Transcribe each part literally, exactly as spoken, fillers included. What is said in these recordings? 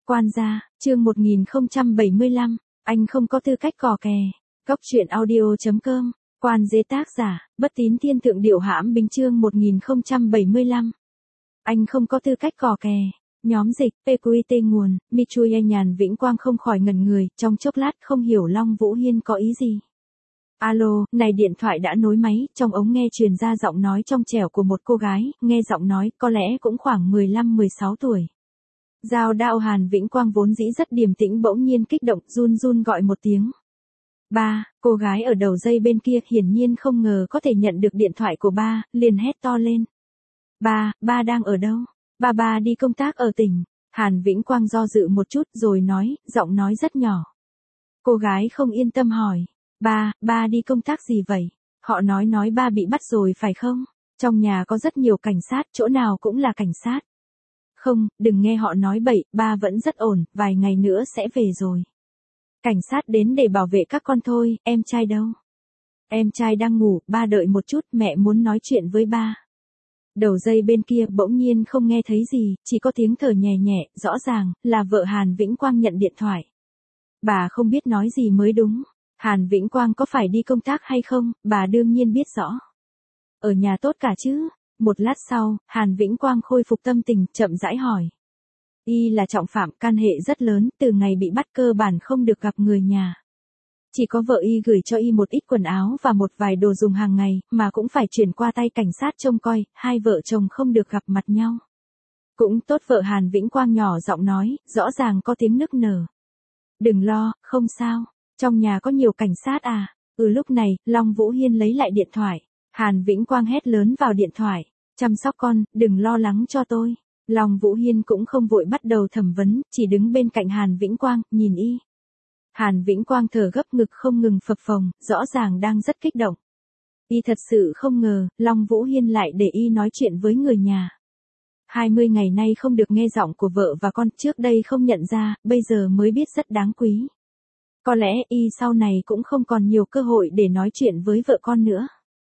Quan gia, chương một nghìn không trăm bảy mươi lăm, anh không có tư cách cò kè. Góc truyện audio chấm com, Quan dế tác giả, Bất Tín Thiên Thượng Điệu Hãm Bính chương một nghìn không trăm bảy mươi lăm. Anh không có tư cách cò kè. Nhóm dịch, pê quy tê nguồn, Michui Nhàn Vĩnh Quang không khỏi ngẩn người, trong chốc lát không hiểu Long Vũ Hiên có ý gì. Alo, này điện thoại đã nối máy, trong ống nghe truyền ra giọng nói trong trẻo của một cô gái, nghe giọng nói có lẽ cũng khoảng mười lăm mười sáu tuổi. Giao đạo Hàn Vĩnh Quang vốn dĩ rất điềm tĩnh bỗng nhiên kích động run run gọi một tiếng. Ba, cô gái ở đầu dây bên kia hiển nhiên không ngờ có thể nhận được điện thoại của ba, liền hét to lên. Ba, ba đang ở đâu? Ba ba đi công tác ở tỉnh. Hàn Vĩnh Quang do dự một chút rồi nói, giọng nói rất nhỏ. Cô gái không yên tâm hỏi. Ba, ba đi công tác gì vậy? Họ nói nói ba bị bắt rồi phải không? Trong nhà có rất nhiều cảnh sát, chỗ nào cũng là cảnh sát. Không, đừng nghe họ nói bậy, ba vẫn rất ổn, vài ngày nữa sẽ về rồi. Cảnh sát đến để bảo vệ các con thôi, em trai đâu? Em trai đang ngủ, ba đợi một chút, mẹ muốn nói chuyện với ba. Đầu dây bên kia bỗng nhiên không nghe thấy gì, chỉ có tiếng thở nhẹ nhẹ, rõ ràng, là vợ Hàn Vĩnh Quang nhận điện thoại. Bà không biết nói gì mới đúng. Hàn Vĩnh Quang có phải đi công tác hay không, bà đương nhiên biết rõ. Ở nhà tốt cả chứ? Một lát sau, Hàn Vĩnh Quang khôi phục tâm tình, chậm rãi hỏi. Y là trọng phạm, can hệ rất lớn, từ ngày bị bắt cơ bản không được gặp người nhà. Chỉ có vợ Y gửi cho Y một ít quần áo và một vài đồ dùng hàng ngày, mà cũng phải chuyển qua tay cảnh sát trông coi, hai vợ chồng không được gặp mặt nhau. Cũng tốt, vợ Hàn Vĩnh Quang nhỏ giọng nói, rõ ràng có tiếng nức nở. Đừng lo, không sao, trong nhà có nhiều cảnh sát à? Ừ, lúc này, Long Vũ Hiên lấy lại điện thoại. Hàn Vĩnh Quang hét lớn vào điện thoại, chăm sóc con, đừng lo lắng cho tôi. Long Vũ Hiên cũng không vội bắt đầu thẩm vấn, chỉ đứng bên cạnh Hàn Vĩnh Quang, nhìn Y. Hàn Vĩnh Quang thở gấp, ngực không ngừng phập phồng, rõ ràng đang rất kích động. Y thật sự không ngờ, Long Vũ Hiên lại để Y nói chuyện với người nhà. hai mươi ngày nay không được nghe giọng của vợ và con, trước đây không nhận ra, bây giờ mới biết rất đáng quý. Có lẽ Y sau này cũng không còn nhiều cơ hội để nói chuyện với vợ con nữa.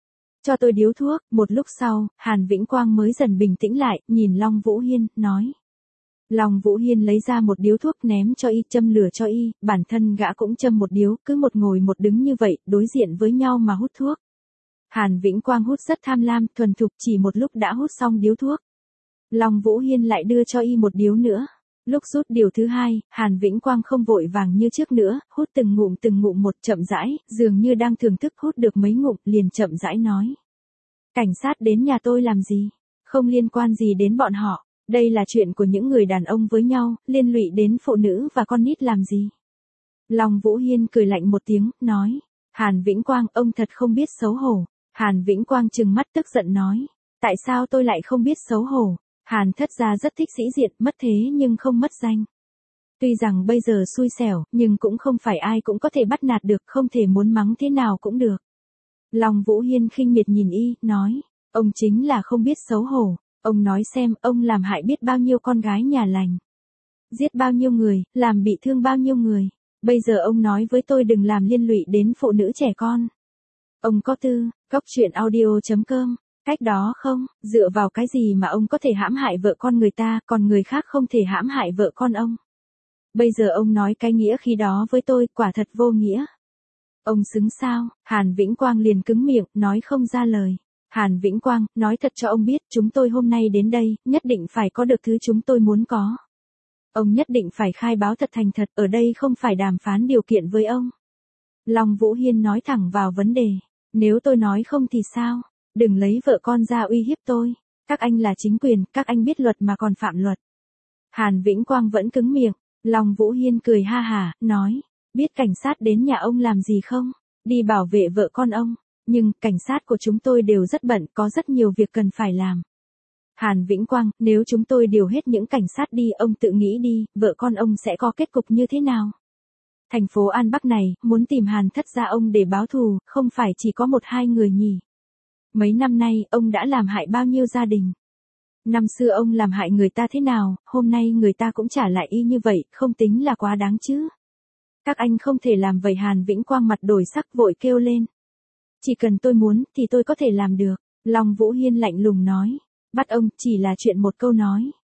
Cho tôi điếu thuốc, một lúc sau, Hàn Vĩnh Quang mới dần bình tĩnh lại, nhìn Long Vũ Hiên, nói. Long Vũ Hiên lấy ra một điếu thuốc ném cho Y, châm lửa cho Y, bản thân gã cũng châm một điếu, cứ một ngồi một đứng như vậy, đối diện với nhau mà hút thuốc. Hàn Vĩnh Quang hút rất tham lam, thuần thục, chỉ một lúc đã hút xong điếu thuốc. Long Vũ Hiên lại đưa cho Y một điếu nữa. Lúc rút điều thứ hai, Hàn Vĩnh Quang không vội vàng như trước nữa, hút từng ngụm từng ngụm một, chậm rãi, dường như đang thưởng thức hút được mấy ngụm, liền chậm rãi nói. Cảnh sát đến nhà tôi làm gì? Không liên quan gì đến bọn họ, đây là chuyện của những người đàn ông với nhau, liên lụy đến phụ nữ và con nít làm gì? Long Vũ Hiên cười lạnh một tiếng, nói. Hàn Vĩnh Quang, ông thật không biết xấu hổ. Hàn Vĩnh Quang trừng mắt tức giận nói. Tại sao tôi lại không biết xấu hổ? Hàn thất gia rất thích sĩ diện, mất thế nhưng không mất danh. Tuy rằng bây giờ xui xẻo, nhưng cũng không phải ai cũng có thể bắt nạt được, không thể muốn mắng thế nào cũng được. Long Vũ Hiên khinh miệt nhìn Y, nói, ông chính là không biết xấu hổ, ông nói xem, ông làm hại biết bao nhiêu con gái nhà lành. Giết bao nhiêu người, làm bị thương bao nhiêu người, bây giờ ông nói với tôi đừng làm liên lụy đến phụ nữ trẻ con. Ông có tư, góc truyện audio chấm com. Cách đó không, dựa vào cái gì mà ông có thể hãm hại vợ con người ta, còn người khác không thể hãm hại vợ con ông. Bây giờ ông nói cái nghĩa khi đó với tôi, quả thật vô nghĩa. Ông xứng sao? Hàn Vĩnh Quang liền cứng miệng, nói không ra lời. Hàn Vĩnh Quang, nói thật cho ông biết, chúng tôi hôm nay đến đây, nhất định phải có được thứ chúng tôi muốn có. Ông nhất định phải khai báo thật thành thật, ở đây không phải đàm phán điều kiện với ông. Long Vũ Hiên nói thẳng vào vấn đề. Nếu tôi nói không thì sao? Đừng lấy vợ con ra uy hiếp tôi. Các anh là chính quyền, các anh biết luật mà còn phạm luật. Hàn Vĩnh Quang vẫn cứng miệng. Long Vũ Hiên cười ha hả, nói. Biết cảnh sát đến nhà ông làm gì không? Đi bảo vệ vợ con ông. Nhưng, cảnh sát của chúng tôi đều rất bận, có rất nhiều việc cần phải làm. Hàn Vĩnh Quang, nếu chúng tôi điều hết những cảnh sát đi, ông tự nghĩ đi, vợ con ông sẽ có kết cục như thế nào? Thành phố An Bắc này, muốn tìm Hàn thất gia ông để báo thù, không phải chỉ có một hai người nhỉ? Mấy năm nay, ông đã làm hại bao nhiêu gia đình? Năm xưa ông làm hại người ta thế nào, hôm nay người ta cũng trả lại y như vậy, không tính là quá đáng chứ? Các anh không thể làm vậy. Hàn Vĩnh Quang mặt đổi sắc vội kêu lên. Chỉ cần tôi muốn, thì tôi có thể làm được. Long Vũ Hiên lạnh lùng nói. Bắt ông, chỉ là chuyện một câu nói.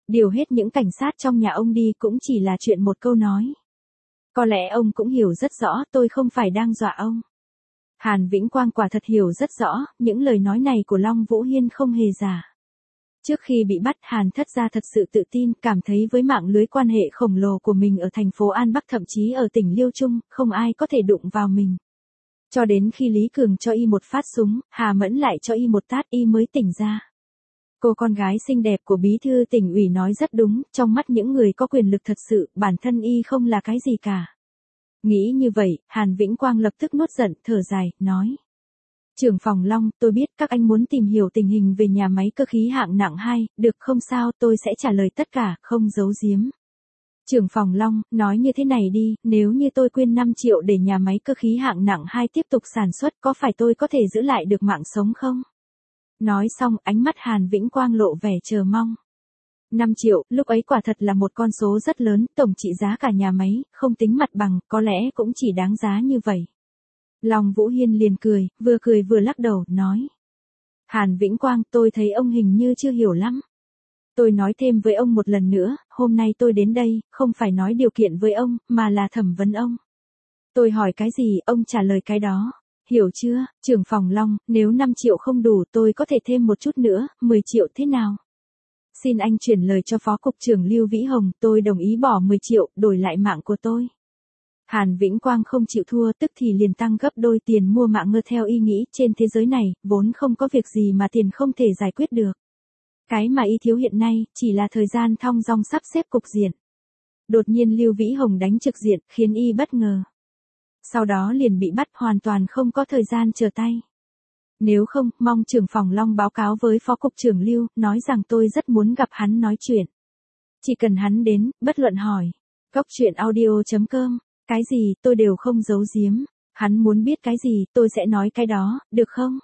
Điều hết những cảnh sát trong nhà ông đi cũng chỉ là chuyện một câu nói. Có lẽ ông cũng hiểu rất rõ tôi không phải đang dọa ông. Hàn Vĩnh Quang quả thật hiểu rất rõ, những lời nói này của Long Vũ Hiên không hề giả. Trước khi bị bắt, Hàn Thất Gia thật sự tự tin, cảm thấy với mạng lưới quan hệ khổng lồ của mình ở thành phố An Bắc thậm chí ở tỉnh Liêu Trung, không ai có thể đụng vào mình. Cho đến khi Lý Cường cho y một phát súng, Hà Mẫn lại cho y một tát, y mới tỉnh ra. Cô con gái xinh đẹp của bí thư tỉnh ủy nói rất đúng, trong mắt những người có quyền lực thật sự, bản thân y không là cái gì cả. Nghĩ như vậy, Hàn Vĩnh Quang lập tức nuốt giận, thở dài, nói. Trưởng phòng Long, tôi biết các anh muốn tìm hiểu tình hình về nhà máy cơ khí hạng nặng hai, được không sao, tôi sẽ trả lời tất cả, không giấu giếm. Trưởng phòng Long, nói như thế này đi, nếu như tôi quyên năm triệu để nhà máy cơ khí hạng nặng hai tiếp tục sản xuất, có phải tôi có thể giữ lại được mạng sống không? Nói xong, ánh mắt Hàn Vĩnh Quang lộ vẻ chờ mong. năm triệu, lúc ấy quả thật là một con số rất lớn, tổng trị giá cả nhà máy, không tính mặt bằng, có lẽ cũng chỉ đáng giá như vậy. Long Vũ Hiên liền cười, vừa cười vừa lắc đầu, nói. Hàn Vĩnh Quang, tôi thấy ông hình như chưa hiểu lắm. Tôi nói thêm với ông một lần nữa, hôm nay tôi đến đây, không phải nói điều kiện với ông, mà là thẩm vấn ông. Tôi hỏi cái gì, ông trả lời cái đó. Hiểu chưa, trưởng phòng Long, nếu năm triệu không đủ tôi có thể thêm một chút nữa, mười triệu thế nào? Xin anh chuyển lời cho Phó Cục trưởng Lưu Vĩ Hồng, tôi đồng ý bỏ mười triệu, đổi lại mạng của tôi. Hàn Vĩnh Quang không chịu thua, tức thì liền tăng gấp đôi tiền mua mạng ngơ. Theo y nghĩ, trên thế giới này, vốn không có việc gì mà tiền không thể giải quyết được. Cái mà y thiếu hiện nay, chỉ là thời gian thong dong sắp xếp cục diện. Đột nhiên Lưu Vĩ Hồng đánh trực diện, khiến y bất ngờ. Sau đó liền bị bắt, hoàn toàn không có thời gian chờ tay. Nếu không, mong trưởng phòng Long báo cáo với Phó Cục trưởng Lưu, nói rằng tôi rất muốn gặp hắn nói chuyện. Chỉ cần hắn đến, bất luận hỏi. Góc truyện audio chấm com, cái gì, tôi đều không giấu giếm. Hắn muốn biết cái gì, tôi sẽ nói cái đó, được không?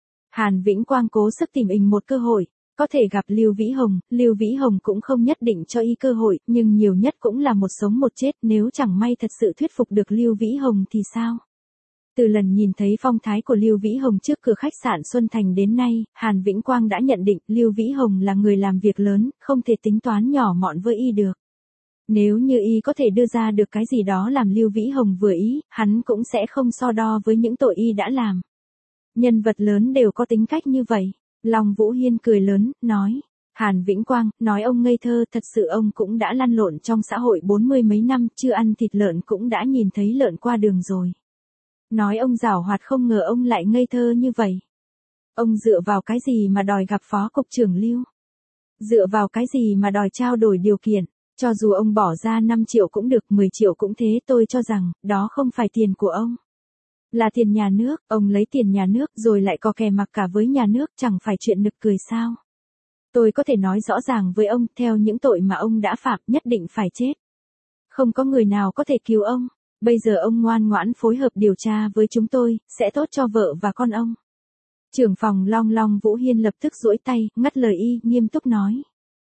Hàn Vĩnh Quang cố sức tìm ình một cơ hội. Có thể gặp Lưu Vĩ Hồng, Lưu Vĩ Hồng cũng không nhất định cho y cơ hội, nhưng nhiều nhất cũng là một sống một chết, nếu chẳng may thật sự thuyết phục được Lưu Vĩ Hồng thì sao? Từ lần nhìn thấy phong thái của Lưu Vĩ Hồng trước cửa khách sạn Xuân Thành đến nay, Hàn Vĩnh Quang đã nhận định Lưu Vĩ Hồng là người làm việc lớn, không thể tính toán nhỏ mọn với y được. Nếu như y có thể đưa ra được cái gì đó làm Lưu Vĩ Hồng vừa ý, hắn cũng sẽ không so đo với những tội y đã làm. Nhân vật lớn đều có tính cách như vậy. Long Vũ Hiên cười lớn, nói. Hàn Vĩnh Quang, nói ông ngây thơ, thật sự ông cũng đã lăn lộn trong xã hội bốn mươi mấy năm, chưa ăn thịt lợn cũng đã nhìn thấy lợn qua đường rồi. Nói ông giảo hoạt, không ngờ ông lại ngây thơ như vậy. Ông dựa vào cái gì mà đòi gặp Phó Cục trưởng Lưu? Dựa vào cái gì mà đòi trao đổi điều kiện? Cho dù ông bỏ ra năm triệu cũng được, mười triệu cũng thế, tôi cho rằng, đó không phải tiền của ông. Là tiền nhà nước, ông lấy tiền nhà nước rồi lại có kè mặc cả với nhà nước, chẳng phải chuyện nực cười sao? Tôi có thể nói rõ ràng với ông, theo những tội mà ông đã phạm, nhất định phải chết. Không có người nào có thể cứu ông. Bây giờ ông ngoan ngoãn phối hợp điều tra với chúng tôi, sẽ tốt cho vợ và con ông. Trưởng phòng Long Long Vũ Hiên lập tức duỗi tay, ngắt lời y, nghiêm túc nói.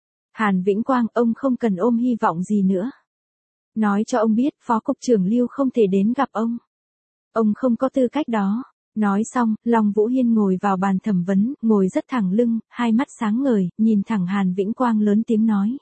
Hàn Vĩnh Quang, ông không cần ôm hy vọng gì nữa. Nói cho ông biết, Phó Cục trưởng Lưu không thể đến gặp ông. Ông không có tư cách đó. Nói xong, Long Vũ Hiên ngồi vào bàn thẩm vấn, ngồi rất thẳng lưng, hai mắt sáng ngời, nhìn thẳng Hàn Vĩnh Quang lớn tiếng nói.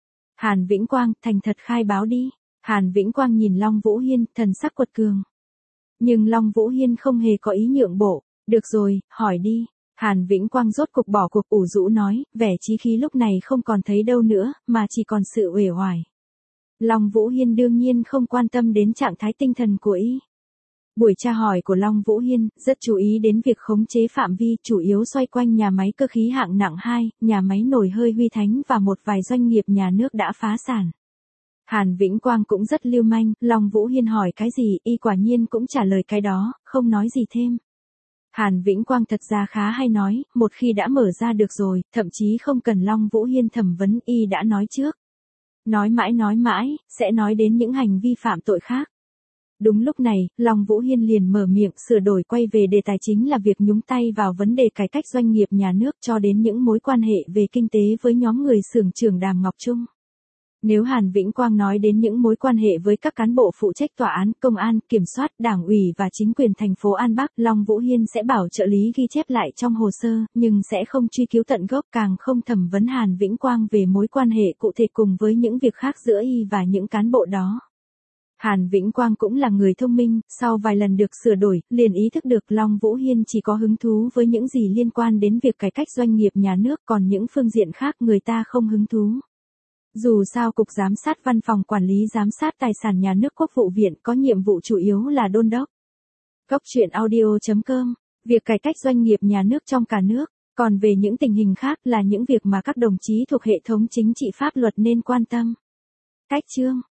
Hàn Vĩnh Quang, thành thật khai báo đi. Hàn Vĩnh Quang nhìn Long Vũ Hiên, thần sắc quật cường. Nhưng Long Vũ Hiên không hề có ý nhượng bộ. Được rồi, hỏi đi. Hàn Vĩnh Quang rốt cục bỏ cuộc, ủ rũ nói, vẻ chí khí lúc này không còn thấy đâu nữa, mà chỉ còn sự uể oải. Long Vũ Hiên đương nhiên không quan tâm đến trạng thái tinh thần của y. Buổi tra hỏi của Long Vũ Hiên, rất chú ý đến việc khống chế phạm vi, chủ yếu xoay quanh nhà máy cơ khí hạng nặng hai, nhà máy nồi hơi Huy Thánh và một vài doanh nghiệp nhà nước đã phá sản. Hàn Vĩnh Quang cũng rất lưu manh, Long Vũ Hiên hỏi cái gì, y quả nhiên cũng trả lời cái đó, không nói gì thêm. Hàn Vĩnh Quang thật ra khá hay nói, một khi đã mở ra được rồi, thậm chí không cần Long Vũ Hiên thẩm vấn, y đã nói trước. Nói mãi nói mãi, sẽ nói đến những hành vi phạm tội khác. Đúng lúc này, Long Vũ Hiên liền mở miệng sửa đổi quay về đề tài chính là việc nhúng tay vào vấn đề cải cách doanh nghiệp nhà nước cho đến những mối quan hệ về kinh tế với nhóm người xưởng trưởng Đàm Ngọc Trung. Nếu Hàn Vĩnh Quang nói đến những mối quan hệ với các cán bộ phụ trách tòa án, công an, kiểm soát, đảng ủy và chính quyền thành phố An Bắc, Long Vũ Hiên sẽ bảo trợ lý ghi chép lại trong hồ sơ, nhưng sẽ không truy cứu tận gốc, càng không thẩm vấn Hàn Vĩnh Quang về mối quan hệ cụ thể cùng với những việc khác giữa y và những cán bộ đó. Hàn Vĩnh Quang cũng là người thông minh, sau vài lần được sửa đổi, liền ý thức được Long Vũ Hiên chỉ có hứng thú với những gì liên quan đến việc cải cách doanh nghiệp nhà nước, còn những phương diện khác người ta không hứng thú. Dù sao Cục Giám sát Văn phòng Quản lý Giám sát Tài sản Nhà nước Quốc vụ viện có nhiệm vụ chủ yếu là đôn đốc. Cốc truyện audio chấm com, việc cải cách doanh nghiệp nhà nước trong cả nước, còn về những tình hình khác là những việc mà các đồng chí thuộc hệ thống chính trị pháp luật nên quan tâm. Cách chương